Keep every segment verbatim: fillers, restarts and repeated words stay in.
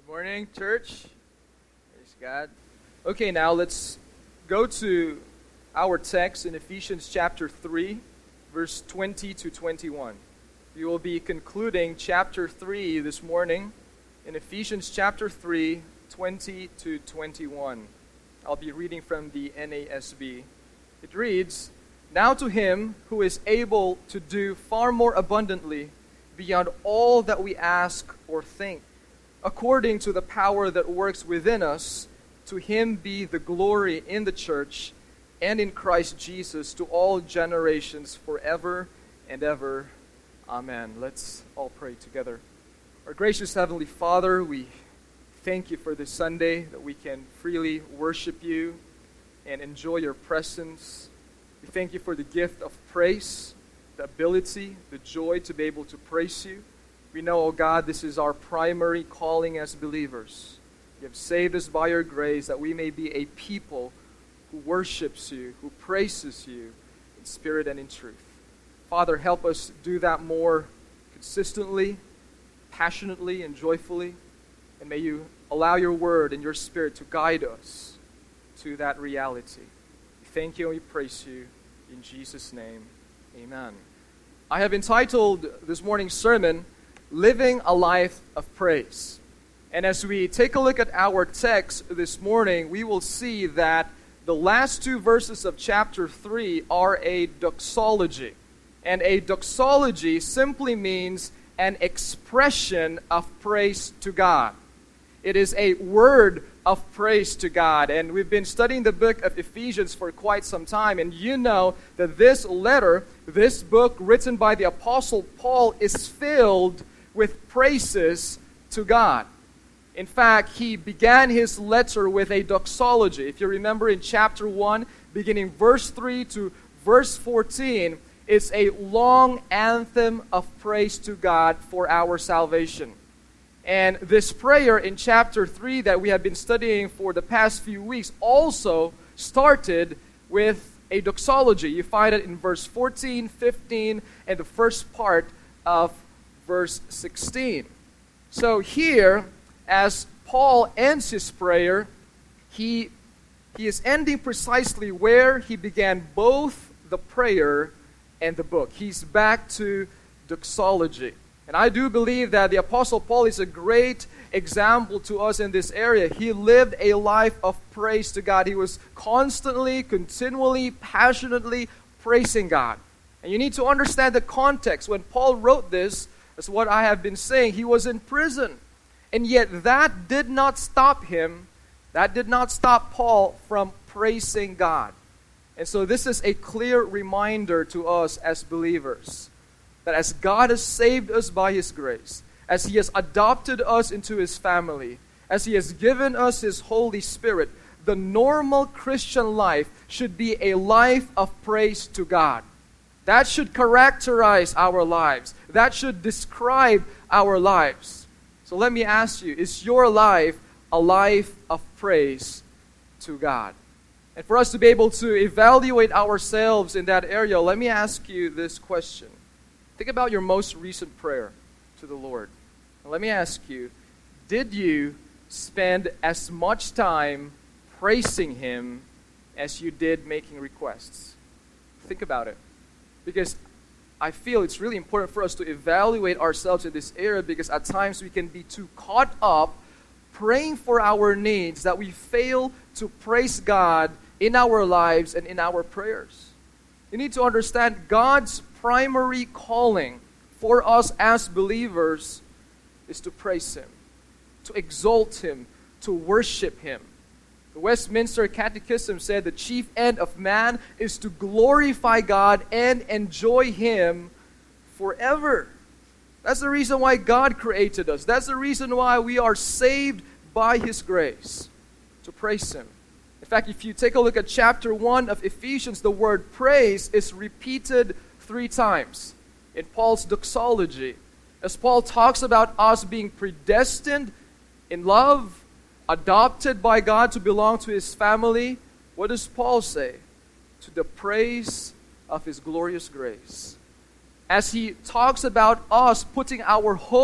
Good morning, church. Praise God. Okay, now let's go to our text in Ephesians chapter three, verse twenty to twenty-one. We will be concluding chapter three this morning in Ephesians chapter three, twenty to twenty-one. I'll be reading from the N A S B. It reads, "Now to him who is able to do far more abundantly beyond all that we ask or think, according to the power that works within us, to him be the glory in the church and in Christ Jesus to all generations forever and ever. Amen." Let's all pray together. Our gracious Heavenly Father, we thank you for this Sunday that we can freely worship you and enjoy your presence. We thank you for the gift of praise, the ability, the joy to be able to praise you. We know, oh God, this is our primary calling as believers. You have saved us by your grace that we may be a people who worships you, who praises you in spirit and in truth. Father, help us do that more consistently, passionately, and joyfully. And may you allow your word and your spirit to guide us to that reality. We thank you and we praise you. In Jesus' name, amen. I have entitled this morning's sermon, Living a Life of Praise. And as we take a look at our text this morning, we will see that the last two verses of chapter three are a doxology. And a doxology simply means an expression of praise to God. It is a word of praise to God. And we've been studying the book of Ephesians for quite some time. And you know that this letter, this book written by the Apostle Paul, is filled with praises to God. In fact, he began his letter with a doxology. If you remember in chapter one, beginning verse three to verse fourteen, it's a long anthem of praise to God for our salvation. And this prayer in chapter three that we have been studying for the past few weeks also started with a doxology. You find it in verse fourteen, fifteen, and the first part of verse sixteen. So here, as Paul ends his prayer, he, he is ending precisely where he began both the prayer and the book. He's back to doxology. And I do believe that the Apostle Paul is a great example to us in this area. He lived a life of praise to God. He was constantly, continually, passionately praising God. And you need to understand the context. When Paul wrote this, that's what I have been saying, he was in prison. And yet that did not stop him, that did not stop Paul from praising God. And so this is a clear reminder to us as believers that as God has saved us by His grace, as He has adopted us into His family, as He has given us His Holy Spirit, the normal Christian life should be a life of praise to God. That should characterize our lives. That should describe our lives. So let me ask you, is your life a life of praise to God? And for us to be able to evaluate ourselves in that area, let me ask you this question. Think about your most recent prayer to the Lord. And let me ask you, did you spend as much time praising Him as you did making requests? Think about it. Because I feel it's really important for us to evaluate ourselves in this area, because at times we can be too caught up praying for our needs that we fail to praise God in our lives and in our prayers. You need to understand God's primary calling for us as believers is to praise Him, to exalt Him, to worship Him. The Westminster Catechism said the chief end of man is to glorify God and enjoy Him forever. That's the reason why God created us. That's the reason why we are saved by His grace, to praise Him. In fact, if you take a look at chapter one of Ephesians, the word praise is repeated three times in Paul's doxology. As Paul talks about us being predestined in love, adopted by God to belong to His family, what does Paul say? To the praise of His glorious grace. As he talks about us putting our hope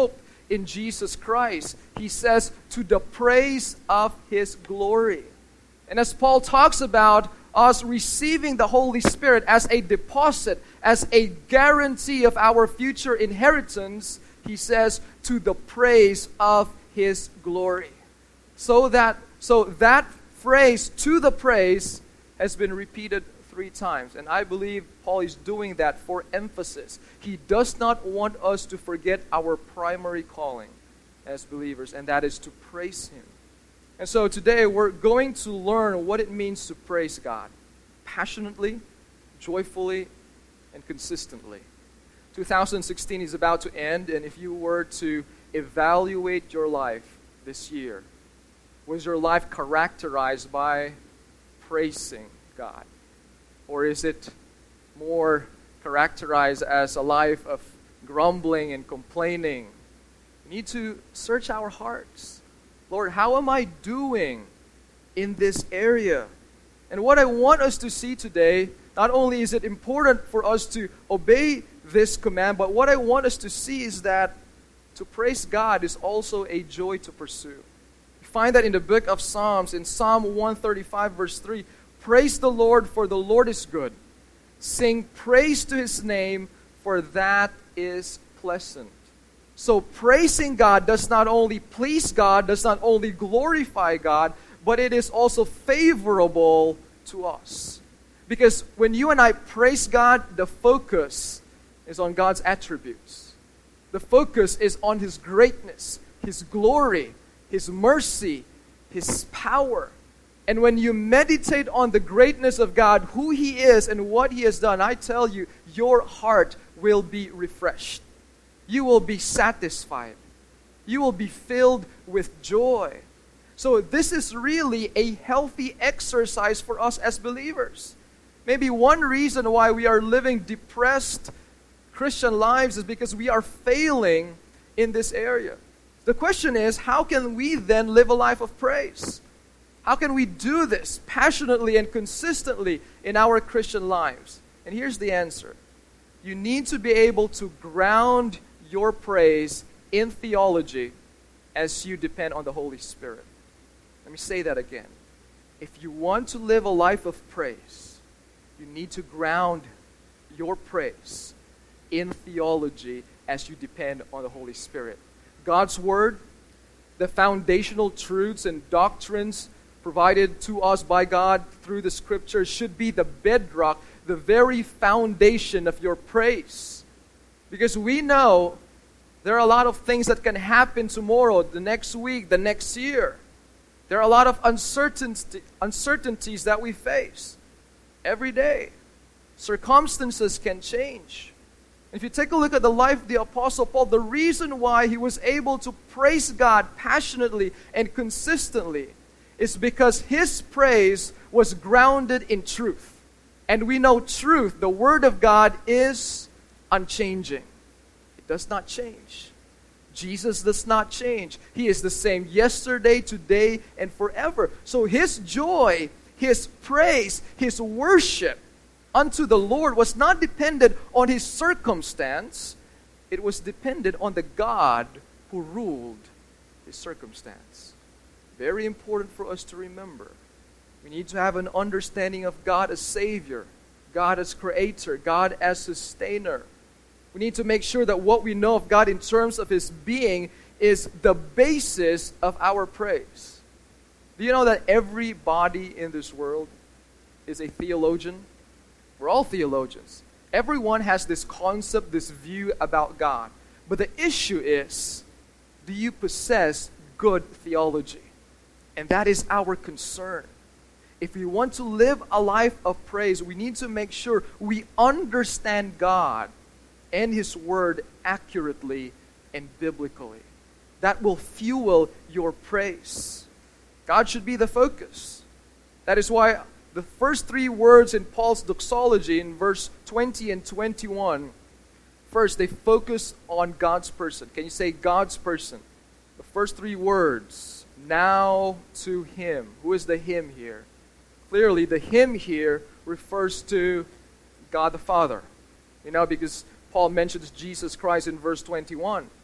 in Jesus Christ. He says, to the praise of His glory. And as Paul talks about us receiving the Holy Spirit as a deposit, as a guarantee of our future inheritance, he says, to the praise of His glory. So that, so that phrase, to the praise, has been repeated three times. And I believe Paul is doing that for emphasis. He does not want us to forget our primary calling as believers, and that is to praise Him. And so today we're going to learn what it means to praise God passionately, joyfully, and consistently. two thousand sixteen is about to end, and if you were to evaluate your life this year, was your life characterized by praising God? Or is it more characterized as a life of grumbling and complaining? We need to search our hearts. Lord, how am I doing in this area? And what I want us to see today, not only is it important for us to obey this command, but what I want us to see is that to praise God is also a joy to pursue. We find that in the book of Psalms, in Psalm one thirty-five, verse three, praise the Lord, for the Lord is good. Sing praise to His name, for that is pleasant. So praising God does not only please God, does not only glorify God, but it is also favorable to us. Because when you and I praise God, the focus is on God's attributes. The focus is on His greatness, His glory, His mercy, His power. And when you meditate on the greatness of God, who He is and what He has done, I tell you, your heart will be refreshed. You will be satisfied. You will be filled with joy. So this is really a healthy exercise for us as believers. Maybe one reason why we are living depressed Christian lives is because we are failing in this area. The question is, how can we then live a life of praise? How can we do this passionately and consistently in our Christian lives? And here's the answer. You need to be able to ground your praise in theology as you depend on the Holy Spirit. Let me say that again. If you want to live a life of praise, you need to ground your praise in theology as you depend on the Holy Spirit. God's Word, the foundational truths and doctrines provided to us by God through the Scriptures should be the bedrock, the very foundation of your praise. Because we know there are a lot of things that can happen tomorrow, the next week, the next year. There are a lot of uncertainty, uncertainties that we face every day. Circumstances can change. If you take a look at the life of the Apostle Paul, the reason why he was able to praise God passionately and consistently is because his praise was grounded in truth. And we know truth, the Word of God, is unchanging. It does not change. Jesus does not change. He is the same yesterday, today, and forever. So his joy, his praise, his worship unto the Lord was not dependent on his circumstance. It was dependent on the God who ruled his circumstance. Very important for us to remember. We need to have an understanding of God as Savior, God as Creator, God as Sustainer. We need to make sure that what we know of God in terms of His being is the basis of our praise. Do you know that everybody in this world is a theologian? We're all theologians. Everyone has this concept, this view about God. But the issue is, do you possess good theology? And that is our concern. If we want to live a life of praise, we need to make sure we understand God and His Word accurately and biblically. That will fuel your praise. God should be the focus. That is why the first three words in Paul's doxology in verse twenty and twenty-one, first they focus on God's person. Can you say God's person? The first three words, now to Him. Who is the Him here? Clearly, the Him here refers to God the Father. You know, because Paul mentions Jesus Christ in verse twenty-one.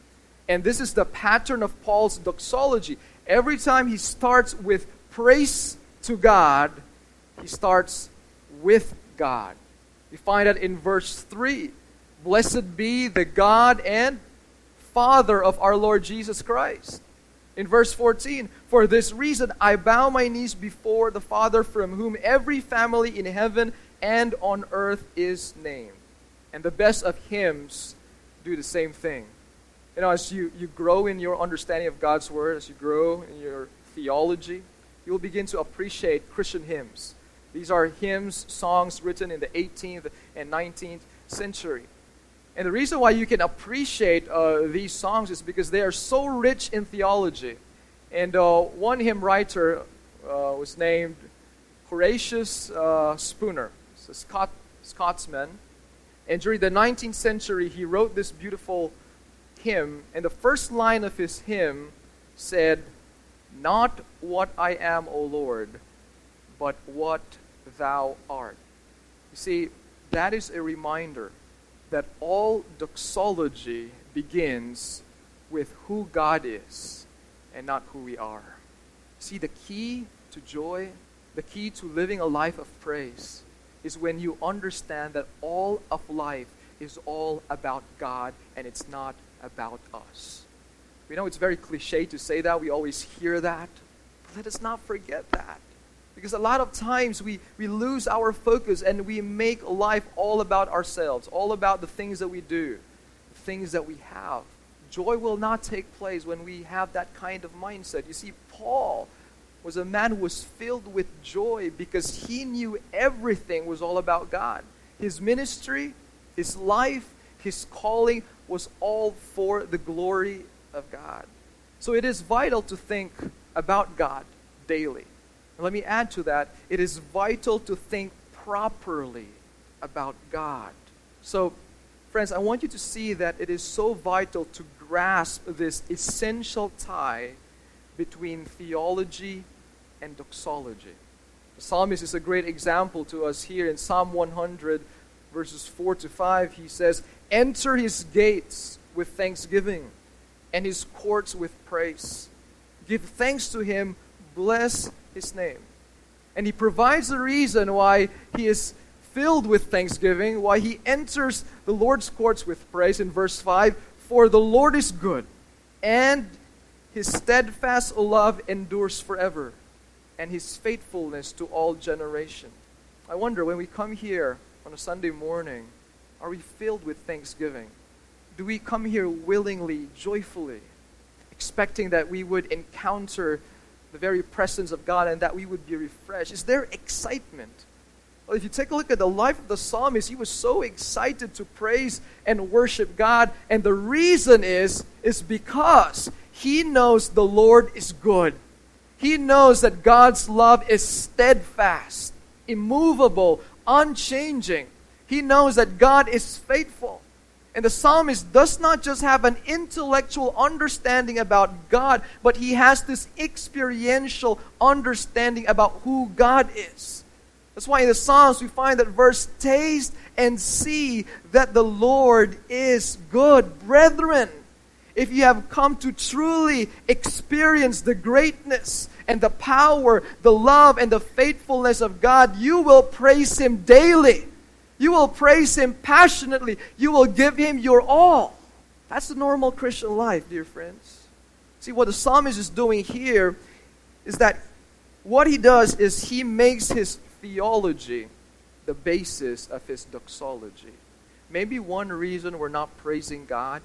And this is the pattern of Paul's doxology. Every time he starts with praise to God, he starts with God. We find that in verse three. Blessed be the God and Father of our Lord Jesus Christ. In verse fourteen, for this reason I bow my knees before the Father, from whom every family in heaven and on earth is named. And the best of hymns do the same thing. You know, as you, you grow in your understanding of God's Word, as you grow in your theology, you will begin to appreciate Christian hymns. These are hymns, songs written in the eighteenth and nineteenth century. And the reason why you can appreciate uh, these songs is because they are so rich in theology. And uh, one hymn writer uh, was named Horatius uh, Spooner. He's a Scot- Scotsman. And during the nineteenth century, he wrote this beautiful hymn. And the first line of his hymn said, "Not what I am, O Lord, but what thou art." You see, that is a reminder that all doxology begins with who God is and not who we are. See, the key to joy, the key to living a life of praise, is when you understand that all of life is all about God and it's not about us. We know it's very cliche to say that. We always hear that. But let us not forget that. Because a lot of times we, we lose our focus and we make life all about ourselves, all about the things that we do, the things that we have. Joy will not take place when we have that kind of mindset. You see, Paul was a man who was filled with joy because he knew everything was all about God. His ministry, his life, his calling was all for the glory of God. So it is vital to think about God daily. And let me add to that, it is vital to think properly about God. So, friends, I want you to see that it is so vital to grasp this essential tie between theology and doxology. The psalmist is a great example to us here in Psalm one hundred, verses four to five. He says, "Enter his gates with thanksgiving and his courts with praise. Give thanks to him, bless his name." And he provides the reason why he is filled with thanksgiving, why he enters the Lord's courts with praise in verse five. For the Lord is good, and his steadfast love endures forever, and his faithfulness to all generations. I wonder, when we come here on a Sunday morning, are we filled with thanksgiving? Do we come here willingly, joyfully, expecting that we would encounter the very presence of God and that we would be refreshed? Is there excitement? Well, if you take a look at the life of the psalmist, he was so excited to praise and worship God. And the reason is, is because he knows the Lord is good. He knows that God's love is steadfast, immovable, unchanging. He knows that God is faithful. And the psalmist does not just have an intellectual understanding about God, but he has this experiential understanding about who God is. That's why in the Psalms we find that verse, "Taste and see that the Lord is good." Brethren, if you have come to truly experience the greatness and the power, the love and the faithfulness of God, you will praise Him daily. You will praise Him passionately. You will give Him your all. That's the normal Christian life, dear friends. See, what the psalmist is doing here is that what he does is he makes his theology the basis of his doxology. Maybe one reason we're not praising God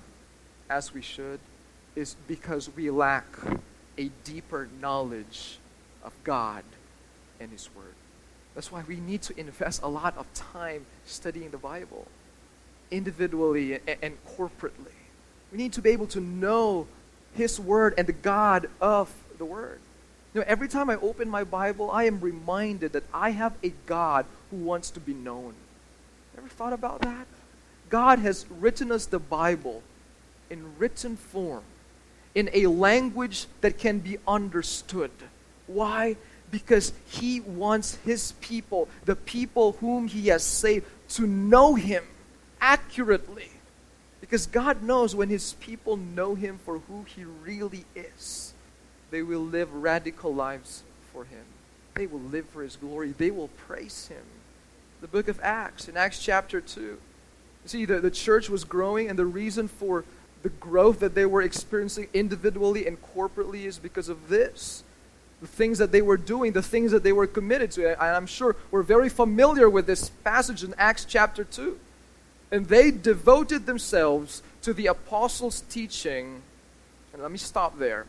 as we should is because we lack a deeper knowledge of God and His Word. That's why we need to invest a lot of time studying the Bible, individually and, and corporately. We need to be able to know His Word and the God of the Word. You know, every time I open my Bible, I am reminded that I have a God who wants to be known. Ever thought about that? God has written us the Bible in written form, in a language that can be understood. Why? Because He wants His people, the people whom He has saved, to know Him accurately. Because God knows when His people know Him for who He really is, they will live radical lives for Him. They will live for His glory. They will praise Him. The book of Acts, in Acts chapter two. You see, the, the church was growing, and the reason for the growth that they were experiencing individually and corporately is because of this. The things that they were doing, the things that they were committed to. And I'm sure we're very familiar with this passage in Acts chapter two. And they devoted themselves to the apostles' teaching. And let me stop there.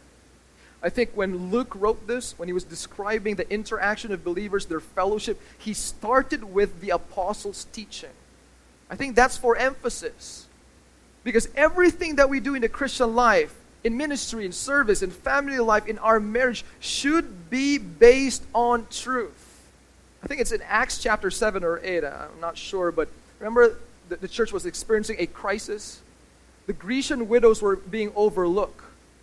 I think when Luke wrote this, when he was describing the interaction of believers, their fellowship, he started with the apostles' teaching. I think that's for emphasis. Because everything that we do in the Christian life, in ministry, in service, in family life, in our marriage, should be based on truth. I think it's in Acts chapter seven or eight, I'm not sure, but remember the, the church was experiencing a crisis. The Grecian widows were being overlooked.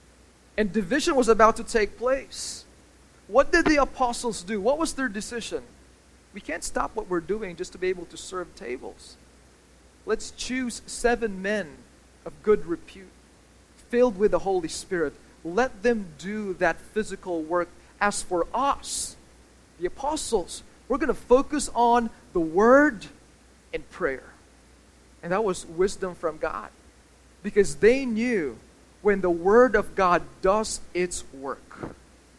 And division was about to take place. What did the apostles do? What was their decision? We can't stop what we're doing just to be able to serve tables. Let's choose seven men of good repute, filled with the Holy Spirit. Let them do that physical work. As for us, the apostles, we're going to focus on the Word and prayer. And that was wisdom from God. Because they knew when the Word of God does its work,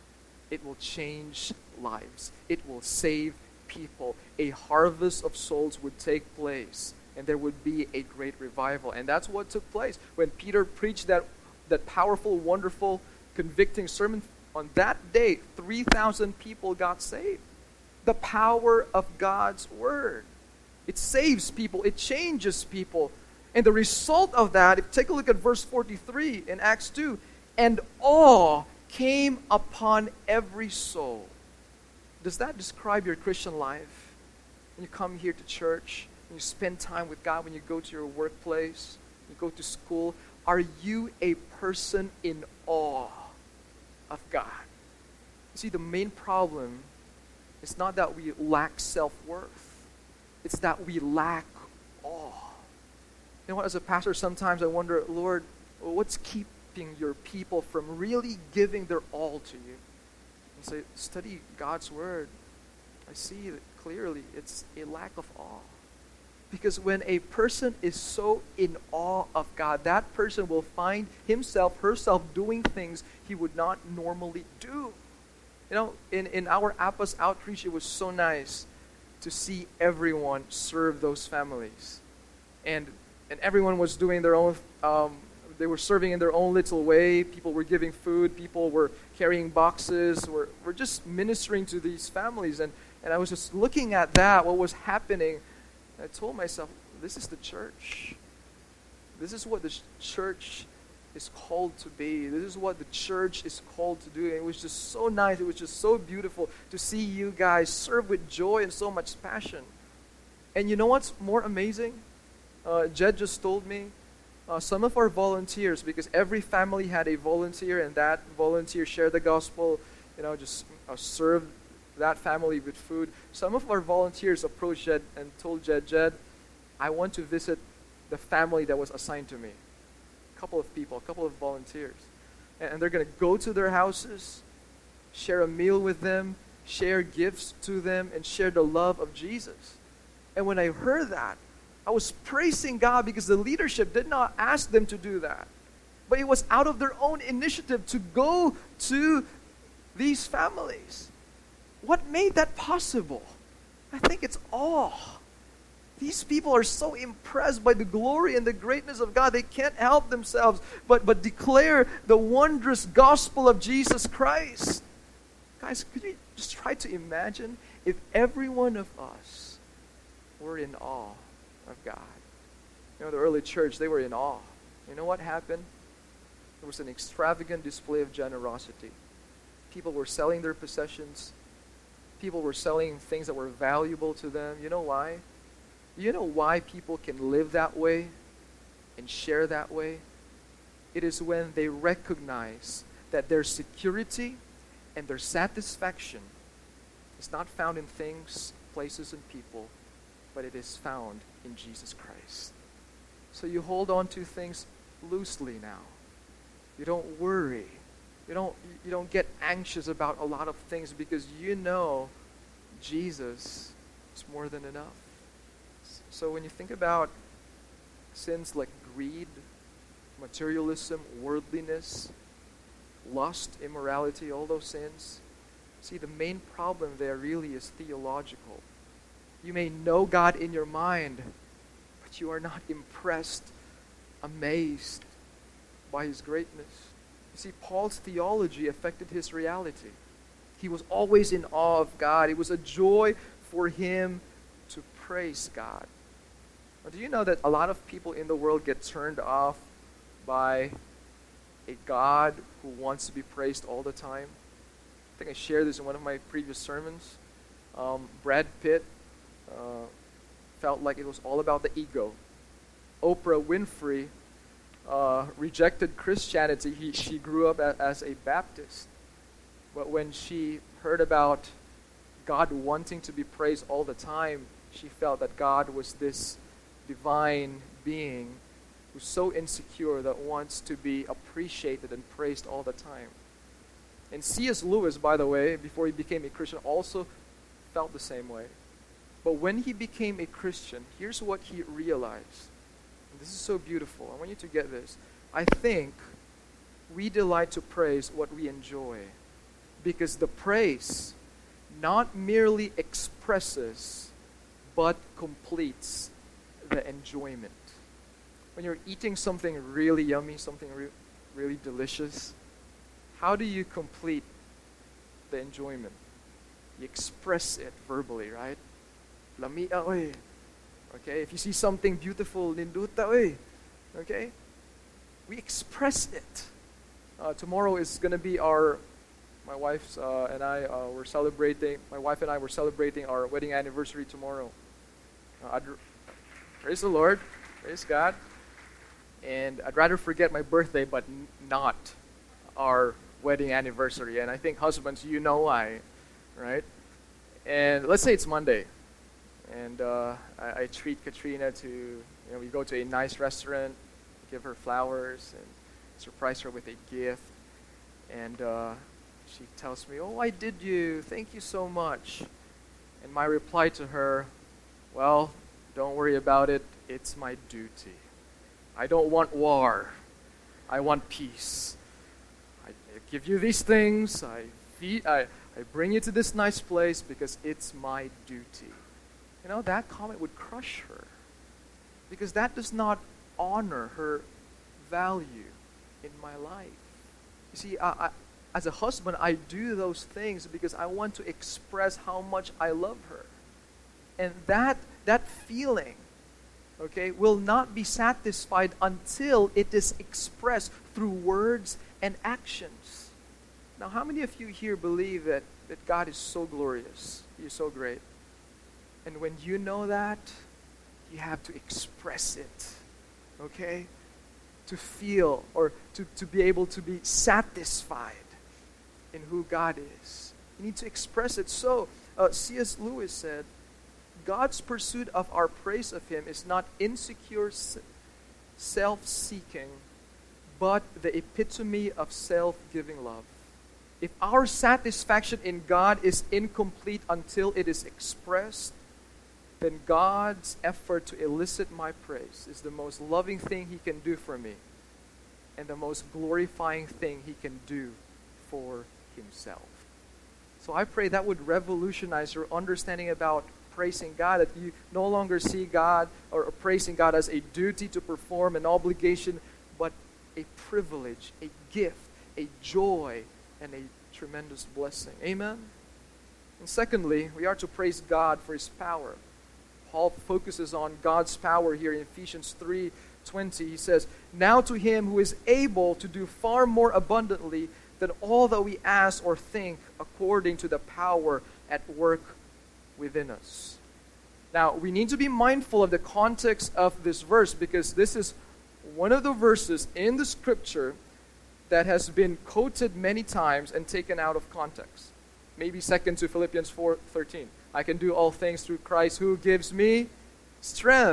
it will change lives. It will save people. A harvest of souls would take place, and there would be a great revival. And that's what took place. When Peter preached that, that powerful, wonderful, convicting sermon, on that day, three thousand people got saved. The power of God's Word. It saves people. It changes people. And the result of that, if take a look at verse forty-three in Acts two, and awe came upon every soul. Does that describe your Christian life? When you come here to church, when you spend time with God, when you go to your workplace, you go to school, are you a person in awe of God? You see, the main problem is not that we lack self-worth. It's that we lack awe. You know what, as a pastor, sometimes I wonder, Lord, what's keeping your people from really giving their all to you? And say, study God's Word. I see it clearly. It's a lack of awe. Because when a person is so in awe of God, that person will find himself, herself doing things he would not normally do. You know, in, in our Apos outreach, it was so nice to see everyone serve those families. And And everyone was doing their own, um, they were serving in their own little way. People were giving food. People were carrying boxes. We're, we're just ministering to these families. And, and I was just looking at that, what was happening. And I told myself, this is the church. This is what the ch- church is called to be. This is what the church is called to do. And it was just so nice. It was just so beautiful to see you guys serve with joy and so much passion. And you know what's more amazing? Uh, Jed just told me uh, some of our volunteers, because every family had a volunteer, and that volunteer shared the gospel, you know, just uh, served that family with food. Some of our volunteers approached Jed and told Jed, Jed, I want to visit the family that was assigned to me. A couple of people, a couple of volunteers. And, and they're going to go to their houses, share a meal with them, share gifts to them, and share the love of Jesus. And when I heard that, I was praising God because the leadership did not ask them to do that. But it was out of their own initiative to go to these families. What made that possible? I think it's awe. These people are so impressed by the glory and the greatness of God, they can't help themselves but, but declare the wondrous gospel of Jesus Christ. Guys, could you just try to imagine if every one of us were in awe of God? You know, the early church, they were in awe. You know what happened? There was an extravagant display of generosity. People were selling their possessions. People were selling things that were valuable to them. You know why? You know why people can live that way and share that way? It is when they recognize that their security and their satisfaction is not found in things, places, and people, but it is found in Jesus Christ. So you hold on to things loosely now. You don't worry. You don't, you don't get anxious about a lot of things because you know Jesus is more than enough. So when you think about sins like greed, materialism, worldliness, lust, immorality, all those sins, see, the main problem there really is theological. You may know God in your mind, but you are not impressed, amazed by His greatness. You see, Paul's theology affected his reality. He was always in awe of God. It was a joy for him to praise God. Now, do you know that a lot of people in the world get turned off by a God who wants to be praised all the time? I think I shared this in one of my previous sermons. Um, Brad Pitt uh, felt like it was all about the ego. Oprah Winfrey uh, rejected Christianity. He, she grew up a, as a Baptist. But when she heard about God wanting to be praised all the time, she felt that God was this divine being who's so insecure that wants to be appreciated and praised all the time. And C S Lewis, by the way, before he became a Christian, also felt the same way. But when he became a Christian, here's what he realized. And this is so beautiful. I want you to get this. I think we delight to praise what we enjoy, because the praise not merely expresses, but completes the enjoyment. When you're eating something really yummy, something re- really delicious, how do you complete the enjoyment? You express it verbally, right? Lamia oy. Okay, if you see something beautiful, linduta oy. Okay? We express it. Uh, tomorrow is going to be our, my wife uh, and I, uh, we're celebrating, my wife and I were celebrating our wedding anniversary tomorrow. Uh, I'd, praise the Lord. Praise God. And I'd rather forget my birthday, but n- not our wedding anniversary. And I think husbands, you know why, right? And let's say it's Monday, and uh, I, I treat Katrina to, you know, we go to a nice restaurant, give her flowers, and surprise her with a gift. And uh, she tells me, "Oh, I did you. Thank you so much." And my reply to her, "Well, don't worry about it. It's my duty. I don't want war. I want peace. I give you these things. I feed, I, I bring you to this nice place because it's my duty." You know, that comment would crush her, because that does not honor her value in my life. You see, I, I, as a husband, I do those things because I want to express how much I love her. And that that feeling, okay, will not be satisfied until it is expressed through words and actions. Now, how many of you here believe that, that God is so glorious? He is so great. And when you know that, you have to express it, okay? To feel or to, to be able to be satisfied in who God is. You need to express it. So, uh, C S Lewis said, God's pursuit of our praise of Him is not insecure self-seeking, but the epitome of self-giving love. If our satisfaction in God is incomplete until it is expressed, then God's effort to elicit my praise is the most loving thing He can do for me and the most glorifying thing He can do for Himself. So I pray that would revolutionize your understanding about praising God, that you no longer see God or praising God as a duty to perform, an obligation, but a privilege, a gift, a joy, and a tremendous blessing. Amen? And secondly, we are to praise God for His power. Paul focuses on God's power here in Ephesians three twenty. He says, "Now to Him who is able to do far more abundantly than all that we ask or think, according to the power at work within us." Now, we need to be mindful of the context of this verse, because this is one of the verses in the Scripture that has been quoted many times and taken out of context. Maybe second to Philippians four thirteen. I can do all things through Christ who gives me strength.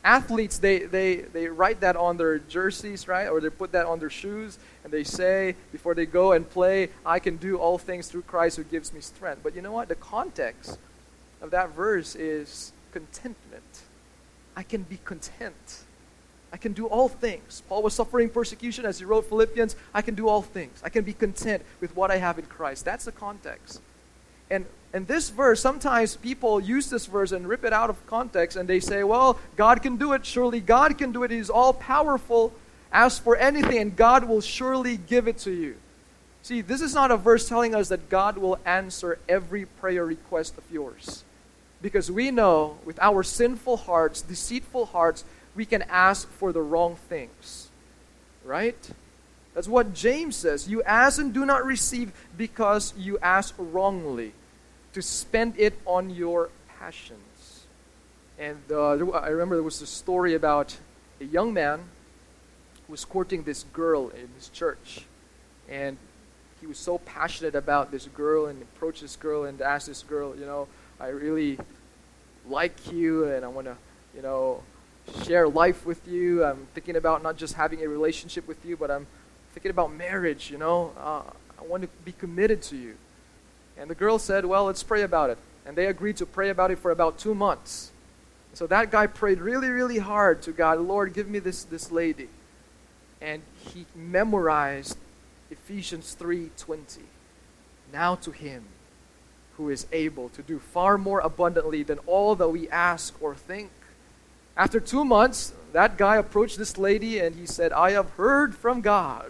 athletes, they, they, they write that on their jerseys, right? Or they put that on their shoes, and they say, before they go and play, I can do all things through Christ who gives me strength. But you know what? The context of that verse is contentment. I can be content. I can do all things. Paul was suffering persecution as he wrote Philippians. I can do all things. I can be content with what I have in Christ. That's the context. And and this verse, sometimes people use this verse and rip it out of context, and they say, well, God can do it. Surely God can do it. He's all powerful. Ask for anything, and God will surely give it to you. See, this is not a verse telling us that God will answer every prayer request of yours. Because we know with our sinful hearts, deceitful hearts, we can ask for the wrong things. Right? That's what James says. You ask and do not receive because you ask wrongly, to spend it on your passions. And uh, I remember there was a story about a young man who was courting this girl in his church. And he was so passionate about this girl and approached this girl and asked this girl, you know, I really like you and I want to, you know, share life with you. I'm thinking about not just having a relationship with you, but I'm thinking about marriage, you know. Uh, I want to be committed to you. And the girl said, well, let's pray about it. And they agreed to pray about it for about two months. So that guy prayed really, really hard to God, Lord, give me this, this lady. And he memorized Ephesians three twenty. Now to him who is able to do far more abundantly than all that we ask or think. After two months, that guy approached this lady and he said, I have heard from God.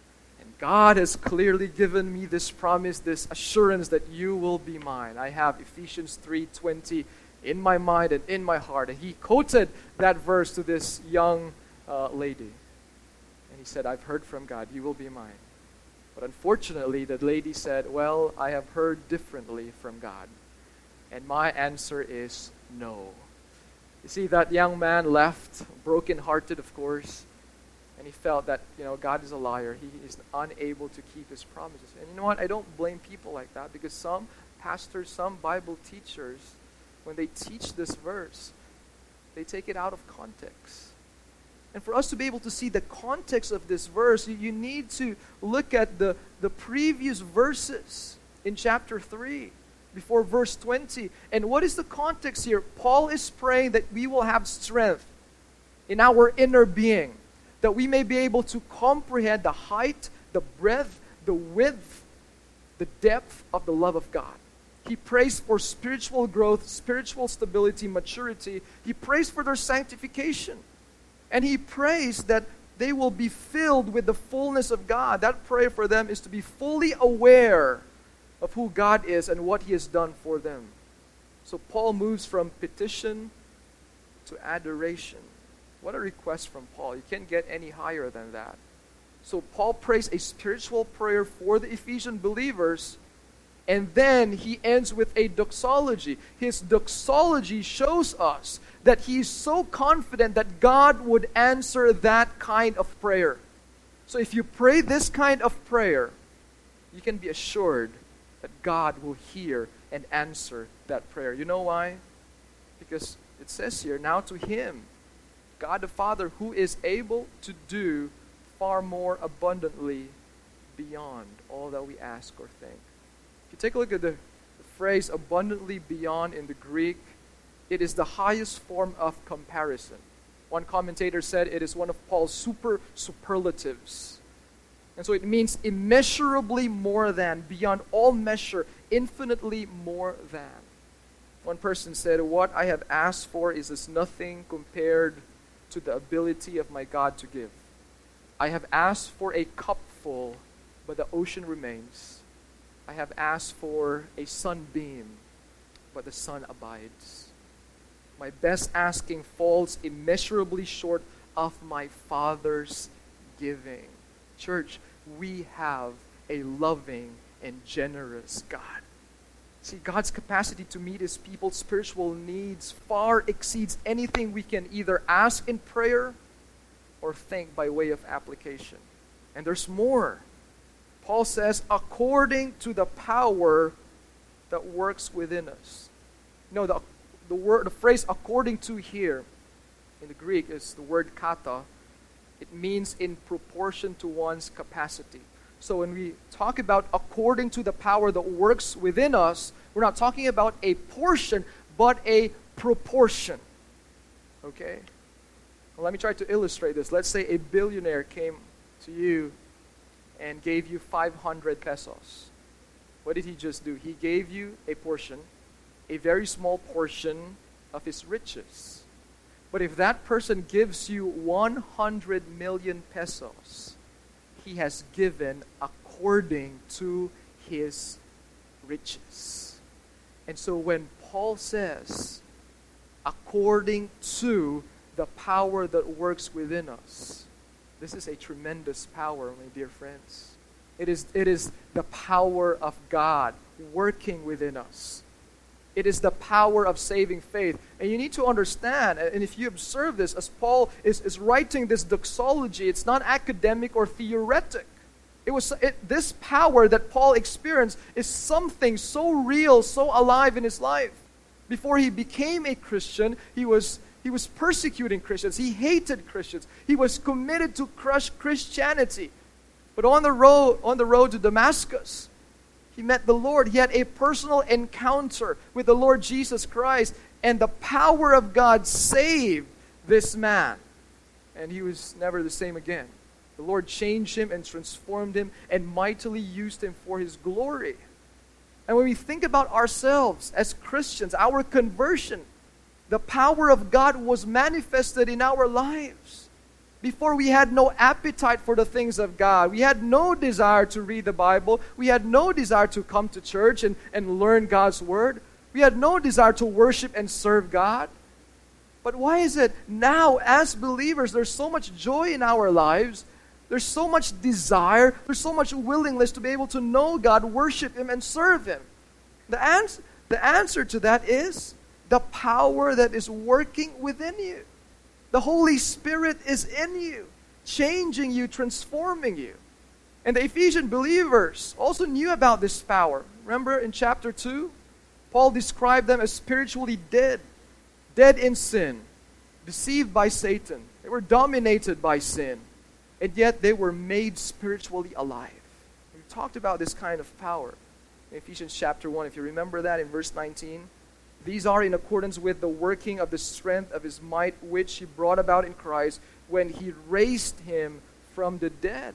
God has clearly given me this promise, this assurance that you will be mine. I have Ephesians three twenty in my mind and in my heart. And he quoted that verse to this young uh, lady. And he said, I've heard from God, you will be mine. But unfortunately, the lady said, well, I have heard differently from God. And my answer is no. You see, that young man left, brokenhearted, of course. And he felt that, you know, God is a liar. He is unable to keep his promises. And you know what? I don't blame people like that, because some pastors, some Bible teachers, when they teach this verse, they take it out of context. And for us to be able to see the context of this verse, you, you need to look at the, the previous verses in chapter three, before verse twenty. And what is the context here? Paul is praying that we will have strength in our inner being, that we may be able to comprehend the height, the breadth, the width, the depth of the love of God. He prays for spiritual growth, spiritual stability, maturity. He prays for their sanctification. And he prays that they will be filled with the fullness of God. That prayer for them is to be fully aware of who God is and what He has done for them. So Paul moves from petition to adoration. What a request from Paul. You can't get any higher than that. So Paul prays a spiritual prayer for the Ephesian believers, and then he ends with a doxology. His doxology shows us that he's so confident that God would answer that kind of prayer. So if you pray this kind of prayer, you can be assured that God will hear and answer that prayer. You know why? Because it says here, now to Him, God the Father, who is able to do far more abundantly beyond all that we ask or think. If you take a look at the, the phrase abundantly beyond in the Greek, it is the highest form of comparison. One commentator said it is one of Paul's super superlatives. And so it means immeasurably more than, beyond all measure, infinitely more than. One person said, what I have asked for is as nothing compared to the ability of my God to give. I have asked for a cupful, but the ocean remains. I have asked for a sunbeam, but the sun abides. My best asking falls immeasurably short of my Father's giving. Church, we have a loving and generous God. See, God's capacity to meet His people's spiritual needs far exceeds anything we can either ask in prayer or think by way of application. And there's more. Paul says, according to the power that works within us. No, the, the word, the phrase according to here in the Greek is the word kata. It means in proportion to one's capacity. So when we talk about according to the power that works within us, we're not talking about a portion, but a proportion. Okay? Well, let me try to illustrate this. Let's say a billionaire came to you and gave you five hundred pesos. What did he just do? He gave you a portion, a very small portion of his riches. But if that person gives you one hundred million pesos, he has given according to his riches. And so when Paul says, according to the power that works within us, this is a tremendous power, my dear friends. It is, it is the power of God working within us. It is the power of saving faith. And you need to understand, and if you observe this, as Paul is, is writing this doxology, it's not academic or theoretic. It was it, this power that Paul experienced is something so real, so alive in his life. Before he became a Christian, he was, he was persecuting Christians. He hated Christians. He was committed to crush Christianity. But on the road, on the road to Damascus, he met the Lord. He had a personal encounter with the Lord Jesus Christ. And the power of God saved this man. And he was never the same again. The Lord changed him and transformed him and mightily used him for his glory. And when we think about ourselves as Christians, our conversion, the power of God was manifested in our lives. Before, we had no appetite for the things of God. We had no desire to read the Bible. We had no desire to come to church and, and learn God's Word. We had no desire to worship and serve God. But why is it now, as believers, there's so much joy in our lives, there's so much desire, there's so much willingness to be able to know God, worship Him, and serve Him? The answer, the answer to that is the power that is working within you. The Holy Spirit is in you, changing you, transforming you. And the Ephesian believers also knew about this power. Remember in chapter two, Paul described them as spiritually dead, dead in sin, deceived by Satan. They were dominated by sin, and yet they were made spiritually alive. We talked about this kind of power in Ephesians chapter one. If you remember that in verse nineteen, these are in accordance with the working of the strength of His might, which He brought about in Christ when He raised Him from the dead.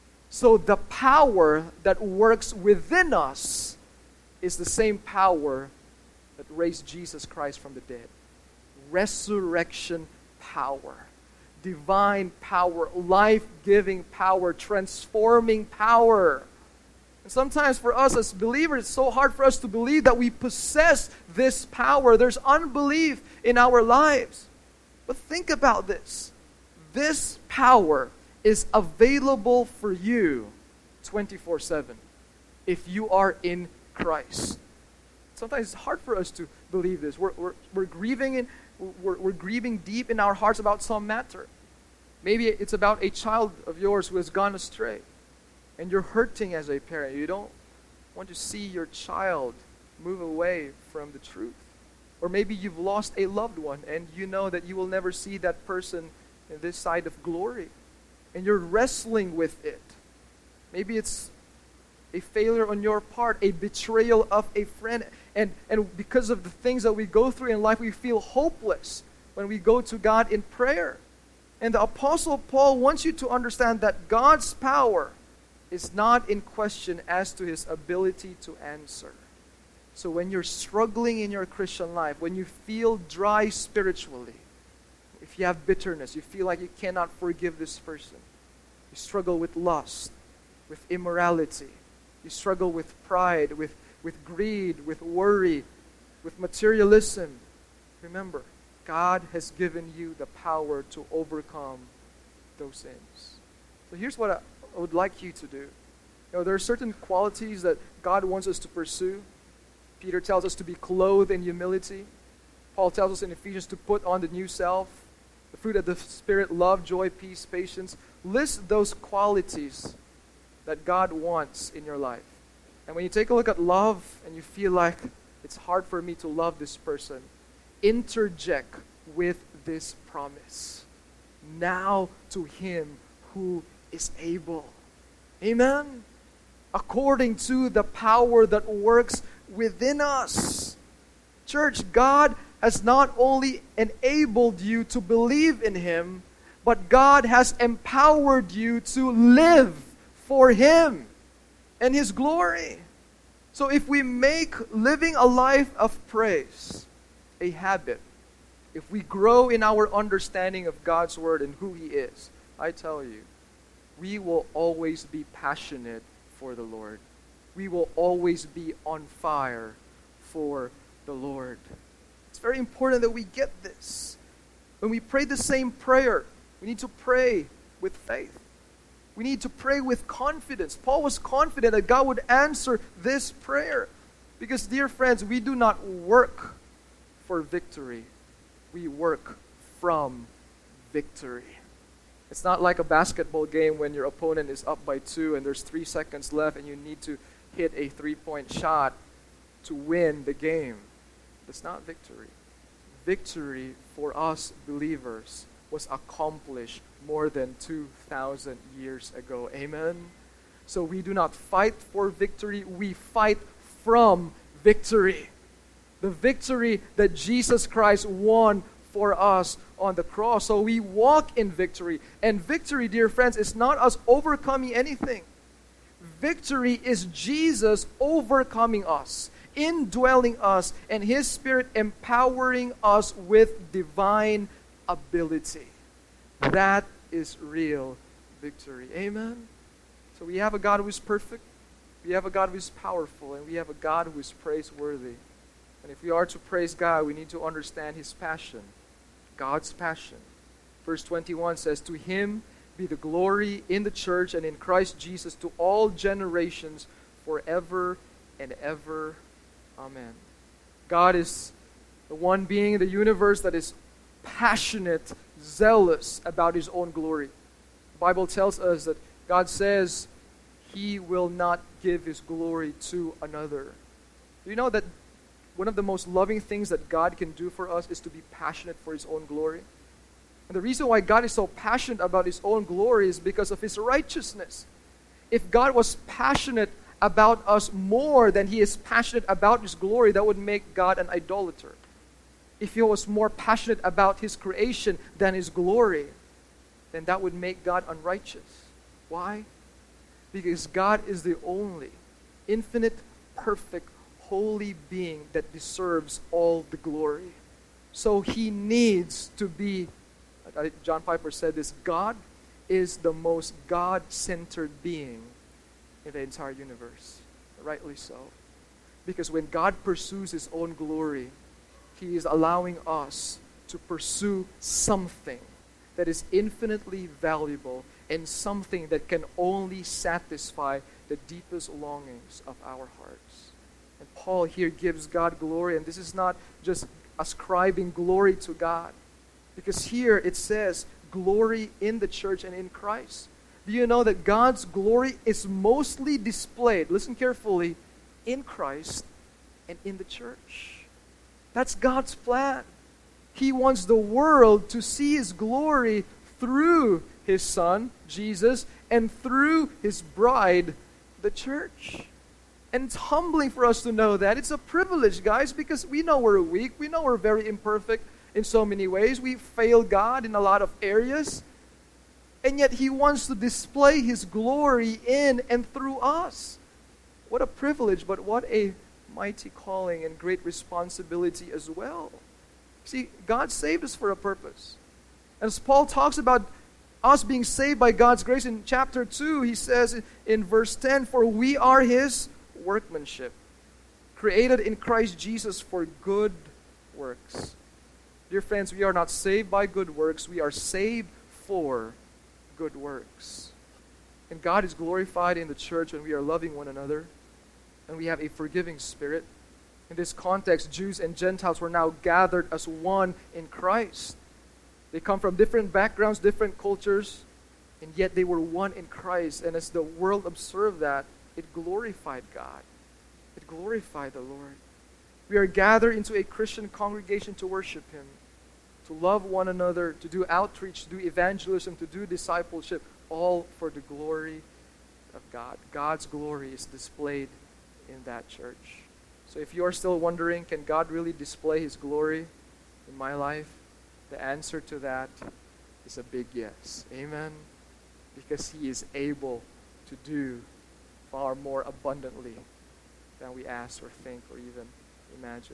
So the power that works within us is the same power that raised Jesus Christ from the dead. Resurrection power. Divine power. Life-giving power. Transforming power. Sometimes for us as believers, it's so hard for us to believe that we possess this power. There's unbelief in our lives. But think about this. This power is available for you twenty-four seven if you are in Christ. Sometimes it's hard for us to believe this. We're, we're, we're grieving in, we're, we're grieving deep in our hearts about some matter. Maybe it's about a child of yours who has gone astray. And you're hurting as a parent. You don't want to see your child move away from the truth. Or maybe you've lost a loved one and you know that you will never see that person in this side of glory. And you're wrestling with it. Maybe it's a failure on your part, a betrayal of a friend. And, and because of the things that we go through in life, we feel hopeless when we go to God in prayer. And the Apostle Paul wants you to understand that God's power is not in question as to His ability to answer. So when you're struggling in your Christian life, when you feel dry spiritually, if you have bitterness, you feel like you cannot forgive this person, you struggle with lust, with immorality, you struggle with pride, with, with greed, with worry, with materialism, remember, God has given you the power to overcome those sins. So here's what I I would like you to do. You know, there are certain qualities that God wants us to pursue. Peter tells us to be clothed in humility. Paul tells us in Ephesians to put on the new self. The fruit of the Spirit, love, joy, peace, patience. List those qualities that God wants in your life. And when you take a look at love and you feel like it's hard for me to love this person, interject with this promise. Now to him who is able. Amen? According to the power that works within us. Church, God has not only enabled you to believe in him, but God has empowered you to live for him and his glory. So if we make living a life of praise a habit, if we grow in our understanding of God's word and who he is, I tell you, we will always be passionate for the Lord. We will always be on fire for the Lord. It's very important that we get this. When we pray the same prayer, we need to pray with faith. We need to pray with confidence. Paul was confident that God would answer this prayer. Because, dear friends, we do not work for victory. We work from victory. It's not like a basketball game when your opponent is up by two and there's three seconds left and you need to hit a three-point shot to win the game. That's not victory. Victory for us believers was accomplished more than two thousand years ago. Amen? So we do not fight for victory, we fight from victory. The victory that Jesus Christ won for us on the cross. So we walk in victory. And victory, dear friends, is not us overcoming anything. Victory is Jesus overcoming us, indwelling us, and his Spirit empowering us with divine ability. That is real victory. Amen? So we have a God who is perfect, we have a God who is powerful, and we have a God who is praiseworthy. And if we are to praise God, we need to understand his passion, God's passion. Verse twenty-one says, "To him be the glory in the church and in Christ Jesus to all generations forever and ever. Amen." God is the one being in the universe that is passionate, zealous about his own glory. The Bible tells us that God says he will not give his glory to another. Do you know that one of the most loving things that God can do for us is to be passionate for his own glory? And the reason why God is so passionate about his own glory is because of his righteousness. If God was passionate about us more than he is passionate about his glory, that would make God an idolater. If he was more passionate about his creation than his glory, then that would make God unrighteous. Why? Because God is the only infinite, perfect, holy being that deserves all the glory. So he needs to be, John Piper said this, God is the most God-centered being in the entire universe. Rightly so. Because when God pursues his own glory, he is allowing us to pursue something that is infinitely valuable and something that can only satisfy the deepest longings of our hearts. And Paul here gives God glory, and this is not just ascribing glory to God. Because here it says, glory in the church and in Christ. Do you know that God's glory is mostly displayed, listen carefully, in Christ and in the church? That's God's plan. He wants the world to see his glory through his Son, Jesus, and through his bride, the church. And it's humbling for us to know that. It's a privilege, guys, because we know we're weak. We know we're very imperfect in so many ways. We fail God in a lot of areas. And yet he wants to display his glory in and through us. What a privilege, but what a mighty calling and great responsibility as well. See, God saved us for a purpose. As Paul talks about us being saved by God's grace in chapter two, he says in verse ten, "For we are his workmanship, created in Christ Jesus for good works." Dear friends, we are not saved by good works. We are saved for good works. And God is glorified in the church when we are loving one another and we have a forgiving spirit. In this context, Jews and Gentiles were now gathered as one in Christ. They come from different backgrounds, different cultures, and yet they were one in Christ. And as the world observed that, it glorified God. It glorified the Lord. We are gathered into a Christian congregation to worship him, to love one another, to do outreach, to do evangelism, to do discipleship, all for the glory of God. God's glory is displayed in that church. So if you're still wondering, can God really display His glory in my life? The answer to that is a big yes. Amen? Because He is able to do far more abundantly than we ask or think or even imagine.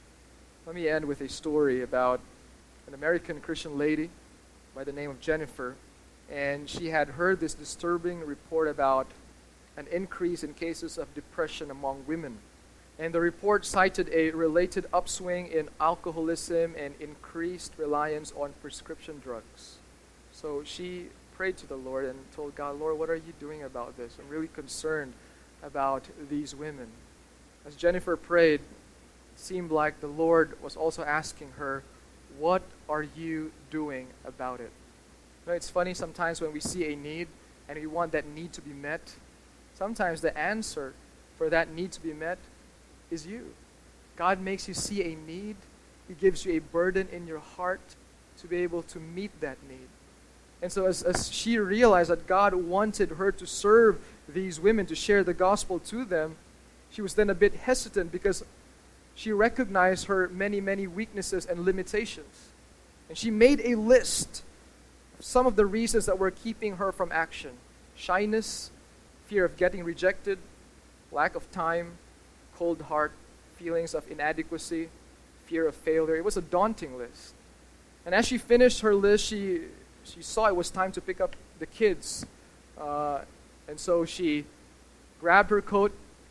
Let me end with a story about an American Christian lady by the name of Jennifer. And she had heard this disturbing report about an increase in cases of depression among women. And the report cited a related upswing in alcoholism and increased reliance on prescription drugs. So she prayed to the Lord and told God, Lord, what are you doing about this? I'm really concerned about these women. As Jennifer prayed, it seemed like the Lord was also asking her, what are you doing about it? You know, it's funny sometimes when we see a need and we want that need to be met, sometimes the answer for that need to be met is you. God makes you see a need. He gives you a burden in your heart to be able to meet that need. And so as, as she realized that God wanted her to serve these women, to share the gospel to them, she was then a bit hesitant because she recognized her many, many weaknesses and limitations. And she made a list of some of the reasons that were keeping her from action. Shyness, fear of getting rejected, lack of time, cold heart, feelings of inadequacy, fear of failure. It was a daunting list. And as she finished her list, she she saw it was time to pick up the kids. Uh, and so she grabbed her coat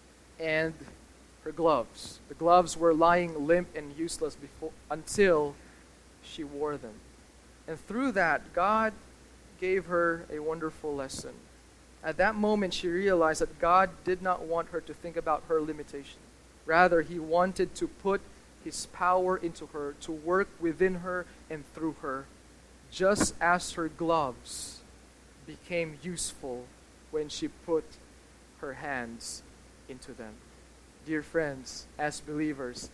and her gloves. The gloves were lying limp and useless before until she wore them. And through that, God gave her a wonderful lesson. At that moment, she realized that God did not want her to think about her limitation. Rather, He wanted to put His power into her, to work within her and through her, just as her gloves became useful when she put her hands into them. Dear friends, as believers,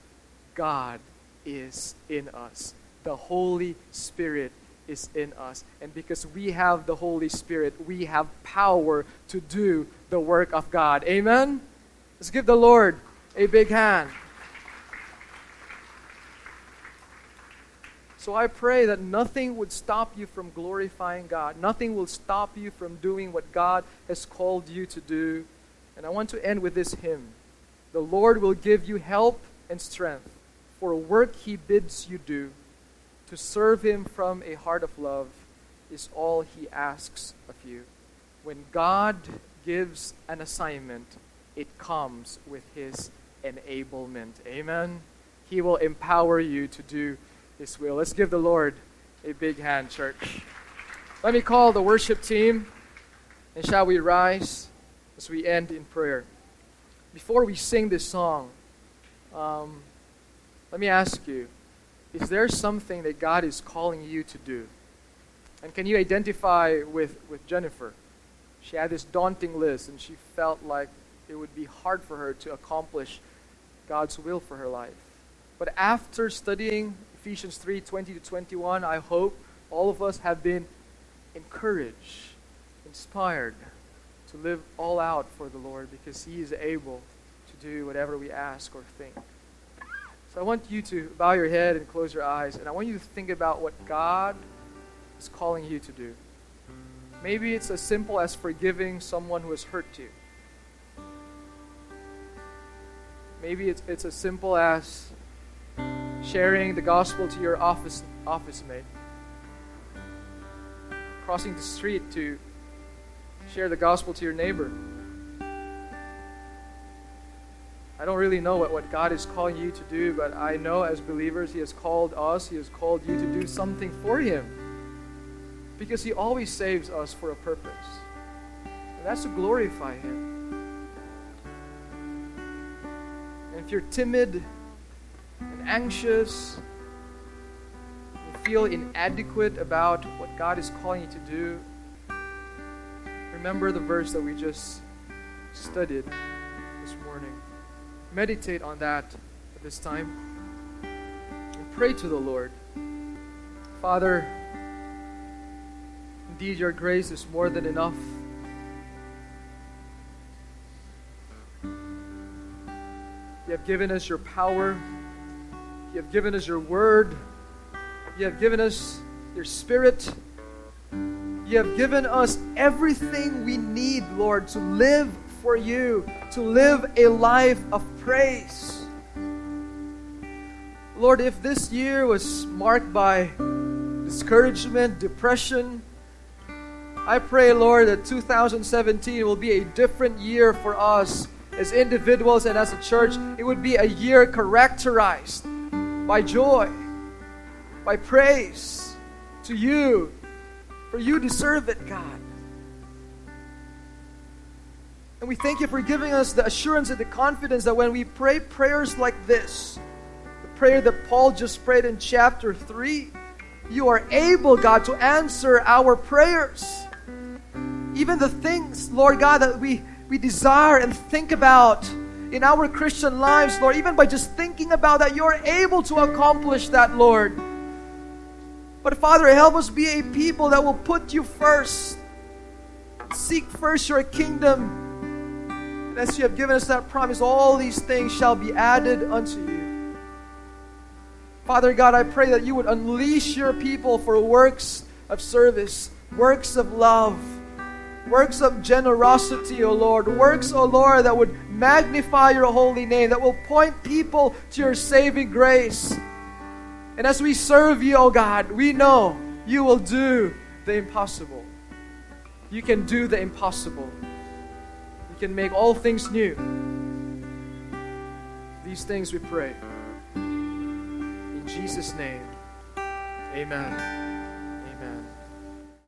God is in us. The Holy Spirit is in us. And because we have the Holy Spirit, we have power to do the work of God. Amen? Let's give the Lord a big hand. So I pray that nothing would stop you from glorifying God. Nothing will stop you from doing what God has called you to do. And I want to end with this hymn. The Lord will give you help and strength for work He bids you do. To serve Him from a heart of love is all He asks of you. When God gives an assignment, it comes with His enablement. Amen? He will empower you to do His will. Let's give the Lord a big hand, church. Let me call the worship team, and shall we rise as we end in prayer. Before we sing this song, um, let me ask you, is there something that God is calling you to do? And can you identify with, with Jennifer? She had this daunting list, and she felt like it would be hard for her to accomplish God's will for her life. But after studying Ephesians three, twenty to twenty-one, I hope all of us have been encouraged, inspired to live all out for the Lord because He is able to do whatever we ask or think. So I want you to bow your head and close your eyes, and I want you to think about what God is calling you to do. Maybe it's as simple as forgiving someone who has hurt you. Maybe it's, it's as simple as sharing the gospel to your office office mate. Crossing the street to share the gospel to your neighbor. I don't really know what, what God is calling you to do, but I know as believers He has called us, He has called you to do something for Him. Because He always saves us for a purpose. And that's to glorify Him. And if you're timid and anxious, you feel inadequate about what God is calling you to do, remember the verse that we just studied this morning. Meditate on that at this time and pray to the Lord. Father, indeed your grace is more than enough. You have given us your power. You have given us your word. You have given us your Spirit. You have given us everything we need, Lord, to live for you, to live a life of praise. Lord, if this year was marked by discouragement, depression, I pray, Lord, that two thousand seventeen will be a different year for us as individuals and as a church. It would be a year characterized by joy, by praise to you, for you deserve it, God. And we thank you for giving us the assurance and the confidence that when we pray prayers like this, the prayer that Paul just prayed in chapter three, you are able, God, to answer our prayers. Even the things, Lord God, that we, we desire and think about in our Christian lives, Lord, even by just thinking about that, you're able to accomplish that, Lord. But Father, help us be a people that will put you first. Seek first your kingdom. And as you have given us that promise, all these things shall be added unto you. Father God, I pray that you would unleash your people for works of service, works of love, works of generosity, O Lord. Works, O Lord, that would magnify your holy name, that will point people to your saving grace. And as we serve you, O God, we know you will do the impossible. You can do the impossible. You can make all things new. These things we pray. In Jesus' name, amen.